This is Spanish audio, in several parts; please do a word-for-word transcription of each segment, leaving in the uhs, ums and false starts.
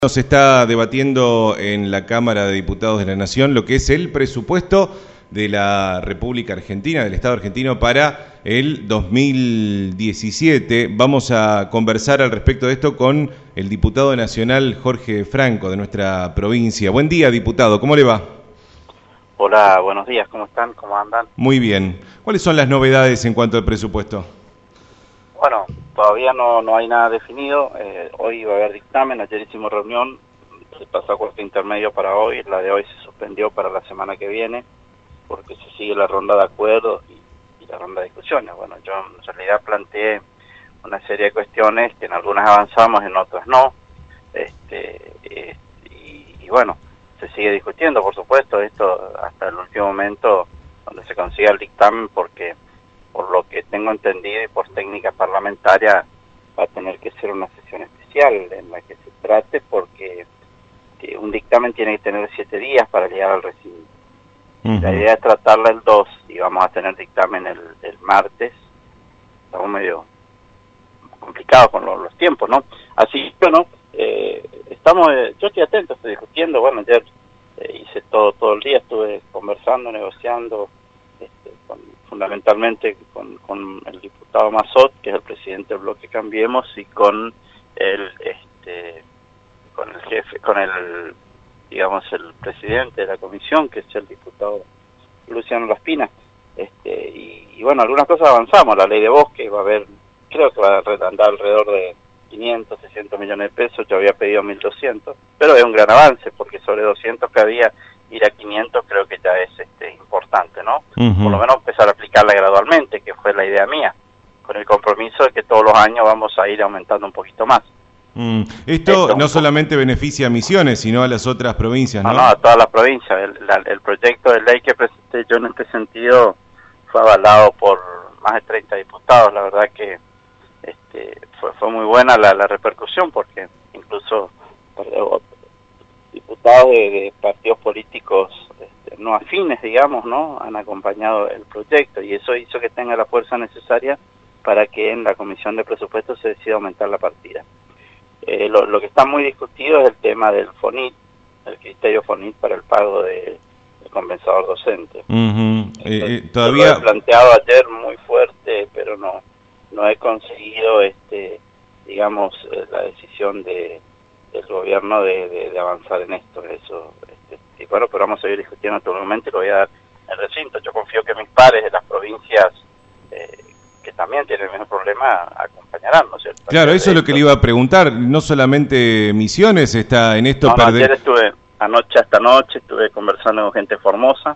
Se está debatiendo en la Cámara de Diputados de la Nación lo que es el presupuesto de la República Argentina, del Estado argentino para el dos mil diecisiete. Vamos a conversar al respecto de esto con el diputado nacional Jorge Franco de nuestra provincia. Buen día, diputado, ¿cómo le va? Hola, buenos días, ¿cómo están? ¿Cómo andan? Muy bien. ¿Cuáles son las novedades en cuanto al presupuesto? Bueno, todavía no, no hay nada definido. Eh, hoy va a haber dictamen, ayer hicimos reunión, se pasó a cuarto intermedio para hoy, la de hoy se suspendió para la semana que viene, porque se sigue la ronda de acuerdos y, y la ronda de discusiones. Bueno, yo en realidad planteé una serie de cuestiones que en algunas avanzamos, en otras no, este, eh, y, y bueno, se sigue discutiendo, por supuesto, esto hasta el último momento donde se consiga el dictamen, porque por lo que tengo entendido y por técnica parlamentaria va a tener que ser una sesión especial en la que se trate, porque que un dictamen tiene que tener siete días para llegar al recinto. Uh-huh. La idea es tratarla el dos y vamos a tener dictamen el, el martes. Estamos medio complicados con lo, los tiempos, ¿no? Así que, bueno, eh, estamos, eh, yo estoy atento, estoy discutiendo. Bueno, ayer eh, hice todo todo el día, estuve conversando, negociando, este, con, fundamentalmente con, con el diputado Mazot, que es el presidente del bloque Cambiemos, y con el este con el jefe, con el digamos el presidente de la comisión, que es el diputado Luciano Laspina. Este, y, y bueno, algunas cosas avanzamos. La ley de bosque va a haber, creo que va a andar alrededor de quinientos, seiscientos millones de pesos. Yo había pedido mil doscientos, pero es un gran avance, porque sobre doscientos que había, ir a quinientos creo que ya es este importante, ¿no? Uh-huh. Por lo menos empezar a aplicarla gradualmente, que fue la idea mía, con el compromiso de que todos los años vamos a ir aumentando un poquito más. Mm. Esto, Esto no solamente beneficia a Misiones, sino a las otras provincias, ¿no? No, no, a todas las provincias. El, la, el proyecto de ley que presenté yo en este sentido fue avalado por más de treinta diputados. La verdad que este, fue, fue muy buena la, la repercusión, porque incluso diputados de, de partidos políticos este, no afines, digamos, ¿no?, han acompañado el proyecto, y eso hizo que tenga la fuerza necesaria para que en la Comisión de Presupuestos se decida aumentar la partida. Eh, lo, lo que está muy discutido es el tema del FONIT, el criterio FONIT para el pago de, del compensador docente. Uh-huh. Entonces, eh, todavía lo he planteado ayer muy fuerte, pero no no he conseguido, este digamos, eh, la decisión de del gobierno de, de, de avanzar en esto. Eso, este, y bueno, pero vamos a seguir discutiendo en todo momento y lo voy a dar el recinto. Yo confío que mis pares de las provincias eh, que también tienen el mismo problema acompañarán, ¿no es cierto? Claro, eso es lo que le iba a preguntar. No solamente Misiones está en esto. No, no, perder... ayer estuve, anoche hasta anoche, estuve conversando con gente de Formosa,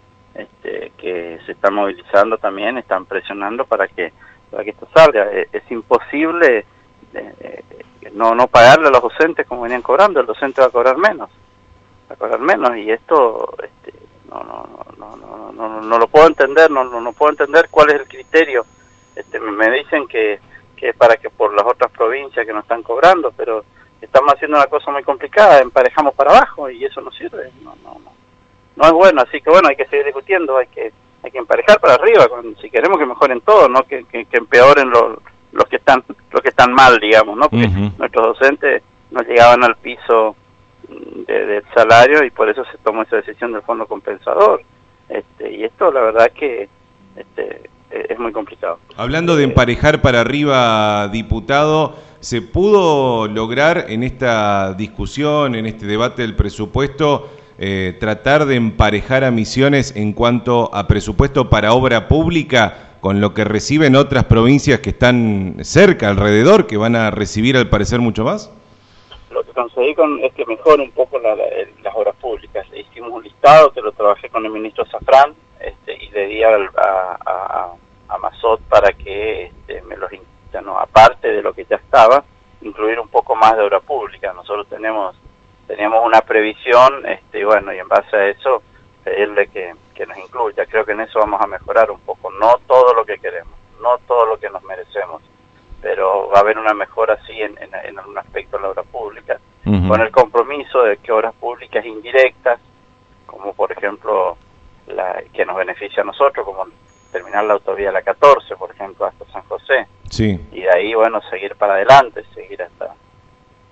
este, que se están movilizando también, están presionando para que para que esto salga. Es, es imposible eh, eh, no no pagarle a los docentes como venían cobrando. El docente va a cobrar menos, va a cobrar menos, y esto este, no, no, no, no, no, no, no lo puedo entender, no, no, no puedo entender cuál es el criterio. Este, me dicen que, que es para que por las otras provincias que no están cobrando, pero estamos haciendo una cosa muy complicada, emparejamos para abajo y eso no sirve, no, no, no, no es bueno. Así que bueno, hay que seguir discutiendo, hay que hay que emparejar para arriba, cuando, si queremos que mejoren todos, no que, que, que empeoren los los que están los que están mal, digamos, ¿no? Porque uh-huh. nuestros docentes no llegaban al piso de, del salario, y por eso se tomó esa decisión del fondo compensador. Este, y esto la verdad que este es muy complicado. Hablando de emparejar para arriba, diputado, ¿se pudo lograr en esta discusión, en este debate del presupuesto, eh, tratar de emparejar a Misiones en cuanto a presupuesto para obra pública con lo que reciben otras provincias que están cerca, alrededor, que van a recibir al parecer mucho más? Lo que conseguí con, es que mejore un poco la, la, las obras públicas. Hicimos un listado que lo trabajé con el ministro Zafrán, este, y le di a, a, a, a Mazot para que este, me los ya no, aparte de lo que ya estaba, incluir un poco más de obra pública. Nosotros tenemos teníamos una previsión, este, bueno, y en base a eso pedirle que, que nos incluya. Creo que en eso vamos a mejorar un poco, no todo lo que queremos, no todo lo que nos merecemos, pero va a haber una mejora así en, en, en algún aspecto de la obra pública, uh-huh. con el compromiso de que obras públicas indirectas, como por ejemplo la que nos beneficia a nosotros, como terminar la autovía la catorce, por ejemplo, hasta San José, sí. y de ahí, bueno, seguir para adelante, seguir hasta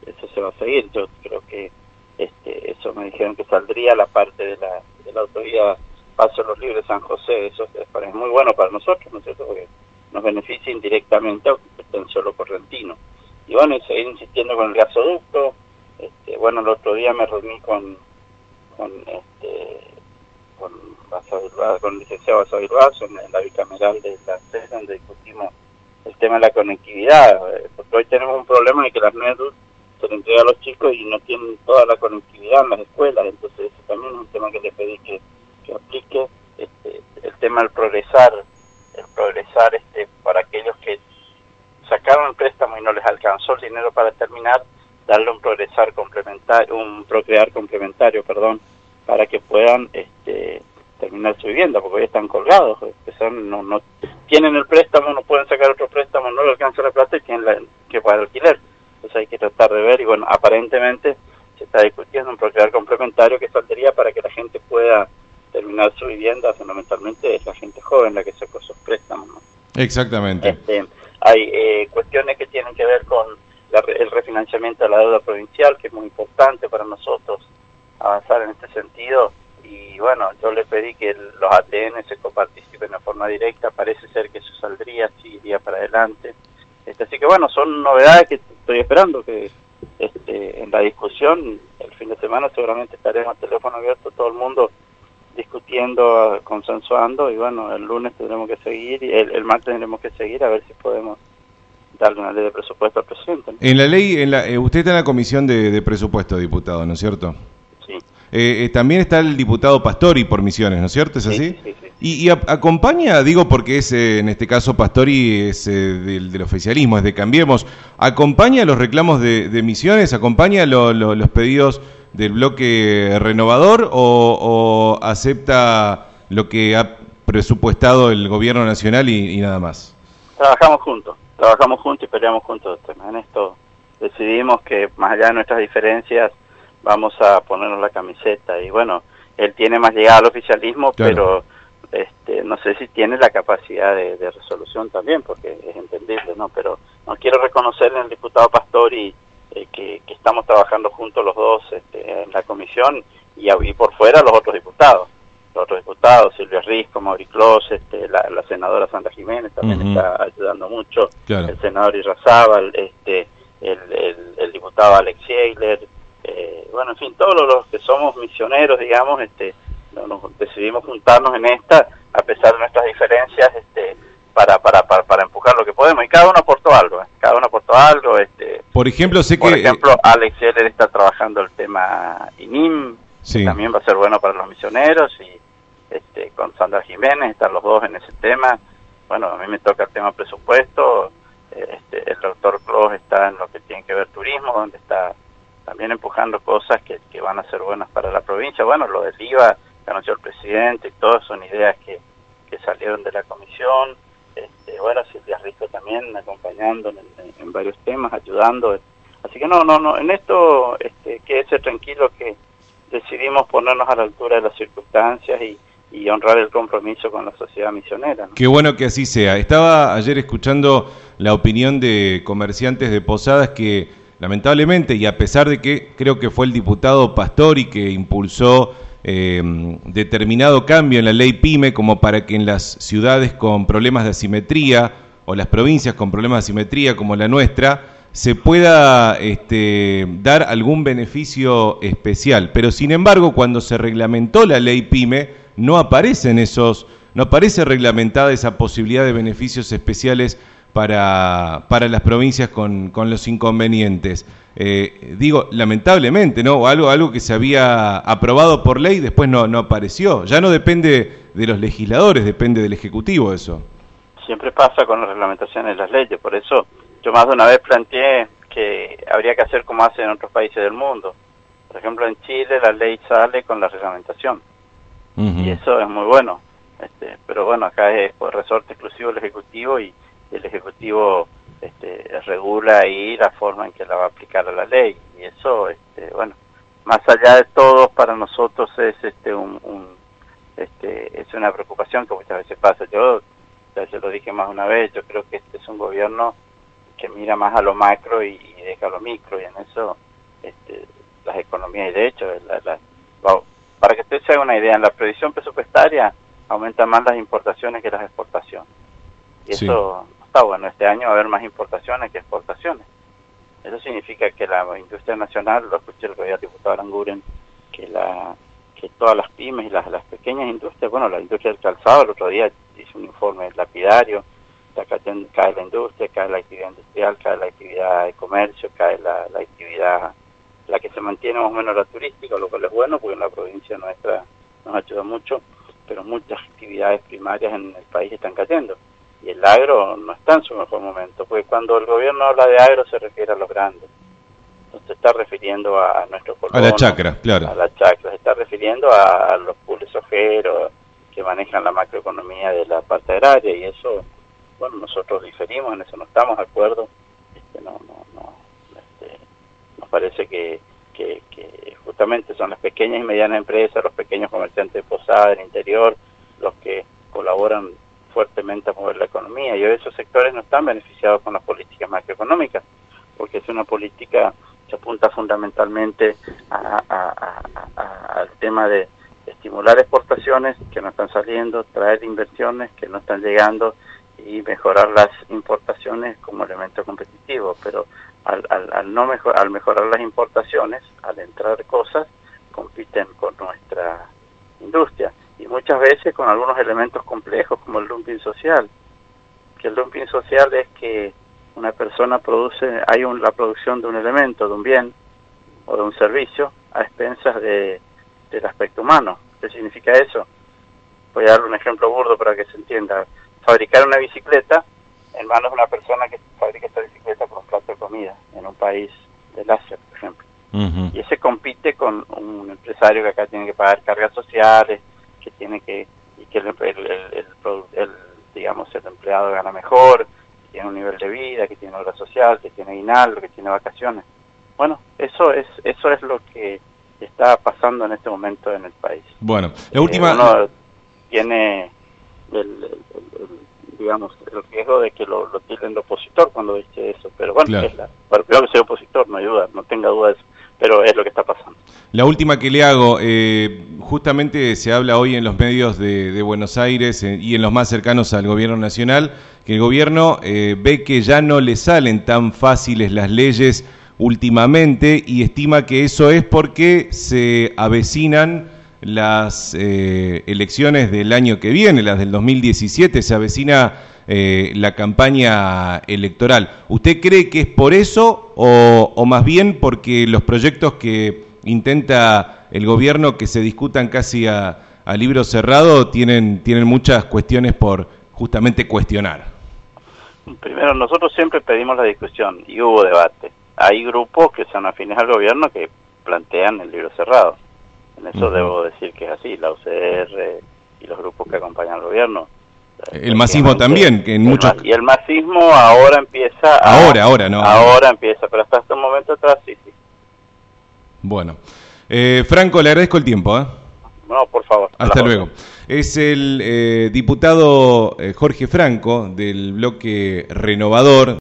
eso se va a seguir. Yo creo que este, eso me dijeron que saldría la parte de la, de la autovía Paso Los Libres San José. Eso es, es muy bueno para nosotros, ¿no es cierto? Porque nos beneficia indirectamente, aunque estén solo correntino. Y bueno, y seguir insistiendo con el gasoducto. Este, bueno, el otro día me reuní con con este con, con el licenciado Basavilbaso en, en la bicameral de la C E S, donde discutimos el tema de la conectividad, porque hoy tenemos un problema de que las NEDUS se le entrega a los chicos y no tienen toda la conectividad en las escuelas. Entonces eso también es un tema que le pedí que, que aplique, este, el tema del progresar, el progresar este para aquellos que sacaron el préstamo y no les alcanzó el dinero para terminar, darle un progresar complementario, un procrear complementario, perdón, para que puedan este, terminar su vivienda, porque hoy están colgados, que son, no, no tienen el préstamo, no pueden sacar otro préstamo, no les alcanza la plata y tienen la, que pagar alquiler. Entonces hay que tratar de ver, y bueno, aparentemente se está discutiendo un procrear complementario que saldría para que la gente pueda terminar su vivienda. Fundamentalmente es la gente joven la que sacó esos préstamos, ¿no? Exactamente. Este, hay eh, cuestiones que tienen que ver con la, el refinanciamiento de la deuda provincial, que es muy importante para nosotros avanzar en este sentido. Y bueno, yo le pedí que el, los A T N se coparticipen de forma directa. Parece ser que eso saldría, sí, iría para adelante. Este, así que bueno, son novedades que estoy esperando que este, en la discusión el fin de semana seguramente estaremos a teléfono abierto, todo el mundo discutiendo, consensuando, y bueno, el lunes tendremos que seguir, y el, el martes tendremos que seguir a ver si podemos darle una ley de presupuesto al presidente, ¿no? En la ley, en la, eh, usted está en la comisión de, de presupuesto, diputado, ¿no es cierto? Sí. Eh, eh, también está el diputado Pastori por Misiones, ¿no es cierto? ¿Es sí, así? Sí, sí. Y, y a, acompaña, digo porque es, eh, en este caso Pastori es eh, del, del oficialismo, es de Cambiemos, ¿acompaña los reclamos de, de Misiones? ¿Acompaña lo, lo, los pedidos del bloque renovador o, o acepta lo que ha presupuestado el gobierno nacional y, y nada más? Trabajamos juntos, trabajamos juntos y peleamos juntos. En esto decidimos que más allá de nuestras diferencias vamos a ponernos la camiseta, y bueno, él tiene más llegada al oficialismo, claro, pero este, no sé si tiene la capacidad de, de resolución también, porque es entendible, ¿no? Pero no quiero reconocer en el diputado Pastori eh, que, que estamos trabajando juntos los dos este, en la comisión, y, y por fuera los otros diputados, los otros diputados, Silvia Risco, Mauri Clos, este, la, la senadora Sandra Jiménez también uh-huh. está ayudando mucho, claro, el senador Irrazábal, este, el, el, el diputado Alex Ziegler, eh, bueno, en fin, todos los que somos misioneros, digamos, este, nos decidimos juntarnos en esta, a pesar de nuestras diferencias, este, para, para, para, para empujar lo que podemos, y cada uno aportó algo, ¿eh? cada uno aportó algo, este, por ejemplo, sé por que... ejemplo, Alex Ziegler está trabajando el tema I N I M, sí, que también va a ser bueno para los misioneros, y este, con Sandra Jiménez están los dos en ese tema. Bueno, a mí me toca el tema presupuesto, este, el doctor Clos está en lo que tiene que ver turismo, donde está también empujando cosas que, que van a ser buenas para la provincia. Bueno, lo del I V A que anunció el presidente y todas son ideas que, que salieron de la comisión. Este, bueno, Silvia Rico también acompañando en, en, en varios temas, ayudando. Así que no, no, no, en esto este, quédese tranquilo que decidimos ponernos a la altura de las circunstancias y, y honrar el compromiso con la sociedad misionera, ¿no? Qué bueno que así sea. Estaba ayer escuchando la opinión de comerciantes de Posadas que lamentablemente, y a pesar de que creo que fue el diputado Pastori que impulsó eh, determinado cambio en la ley PYME como para que en las ciudades con problemas de asimetría o las provincias con problemas de asimetría como la nuestra se pueda este, dar algún beneficio especial. Pero sin embargo, cuando se reglamentó la ley PYME, no aparecen esos, no aparece reglamentada esa posibilidad de beneficios especiales para, para las provincias con, con los inconvenientes. Eh, digo, lamentablemente, ¿no? O algo, algo que se había aprobado por ley, después no, no apareció. Ya no depende de los legisladores, depende del Ejecutivo eso. Siempre pasa con las reglamentaciones de las leyes, por eso yo más de una vez planteé que habría que hacer como hacen en otros países del mundo. Por ejemplo, en Chile la ley sale con la reglamentación, uh-huh. y eso es muy bueno. Este, pero bueno, acá es por resorte exclusivo del Ejecutivo, y el Ejecutivo este, regula ahí la forma en que la va a aplicar a la ley, y eso, este, bueno, más allá de todo, para nosotros es este un, un este es una preocupación que muchas veces pasa. Yo ya se lo dije más una vez, yo creo que este es un gobierno que mira más a lo macro y, y deja lo micro, y en eso este, las economías, y de hecho, la, la, para que usted se haga una idea, en la previsión presupuestaria aumentan más las importaciones que las exportaciones. Y sí. Eso está bueno, este año va a haber más importaciones que exportaciones. Eso significa que la industria nacional, lo escuché el otro día el diputado Aranguren, que la que todas las pymes y las, las pequeñas industrias, bueno, la industria del calzado, el otro día hice un informe lapidario, acá cae la industria, cae la actividad industrial, cae la actividad de comercio, cae la, la actividad, la que se mantiene más o menos la turística, lo cual es bueno porque en la provincia nuestra nos ayuda mucho, pero muchas actividades primarias en el país están cayendo. Y el agro no está en su mejor momento, porque cuando el gobierno habla de agro se refiere a los grandes. No se está refiriendo a, a nuestros colonos, a la chacra, claro. A la chacra, se está refiriendo a, a los pools ojeros que manejan la macroeconomía de la parte agraria, y eso, bueno, nosotros diferimos, en eso no estamos de acuerdo. Este, no, no, no, este, nos parece que, que, que justamente son las pequeñas y medianas empresas, los pequeños comerciantes de posada del interior, los que colaboran fuertemente a mover la economía, y hoy esos sectores no están beneficiados con las políticas macroeconómicas, porque es una política que apunta fundamentalmente a, a, a, a, al tema de estimular exportaciones que no están saliendo, traer inversiones que no están llegando y mejorar las importaciones como elemento competitivo. Pero al, al, al no mejor, al mejorar las importaciones, al entrar cosas, compiten con nuestra industria, y muchas veces con algunos elementos complejos como el dumping social, que el dumping social es que una persona produce, hay un, la producción de un elemento, de un bien o de un servicio a expensas de, del aspecto humano. ¿Qué significa eso? Voy a darle un ejemplo burdo para que se entienda. Fabricar una bicicleta en manos de una persona que fabrica esta bicicleta por un plato de comida en un país del Asia, por ejemplo. Uh-huh. Y ese compite con un empresario que acá tiene que pagar cargas sociales, que tiene que, y que el, el, el, el, el digamos, el empleado gana mejor, que tiene un nivel de vida, que tiene obra social, que tiene aguinaldo, que tiene vacaciones. Bueno, eso es eso es lo que está pasando en este momento en el país. Bueno, la última... Eh, uno tiene, el, el, el, digamos, el riesgo de que lo, lo tilden de opositor cuando dice eso, pero bueno, claro. Es la, bueno, creo que soy opositor, no hay duda, no tenga duda de eso, pero es lo que está pasando. La última que le hago, eh, justamente se habla hoy en los medios de, de Buenos Aires eh, y en los más cercanos al gobierno nacional, que el gobierno eh, ve que ya no le salen tan fáciles las leyes últimamente y estima que eso es porque se avecinan las eh, elecciones del año que viene, las del dos mil diecisiete, se avecina eh, la campaña electoral. ¿Usted cree que es por eso o, o más bien porque los proyectos que intenta el gobierno que se discutan casi a, a libro cerrado tienen, tienen muchas cuestiones por justamente cuestionar? Primero, nosotros siempre pedimos la discusión y hubo debate. Hay grupos que son afines al gobierno que plantean el libro cerrado. En eso uh-huh. debo decir que es así, la U C R y los grupos que acompañan al gobierno. El masismo también, que en muchos... Y el masismo ahora empieza... A, ahora, ahora, ¿no? Ahora empieza, pero hasta este momento atrás sí, sí. Bueno. Eh, Franco, le agradezco el tiempo, ¿eh? No, por favor. Hasta luego. Es el eh, diputado eh, Jorge Franco, del bloque Renovador.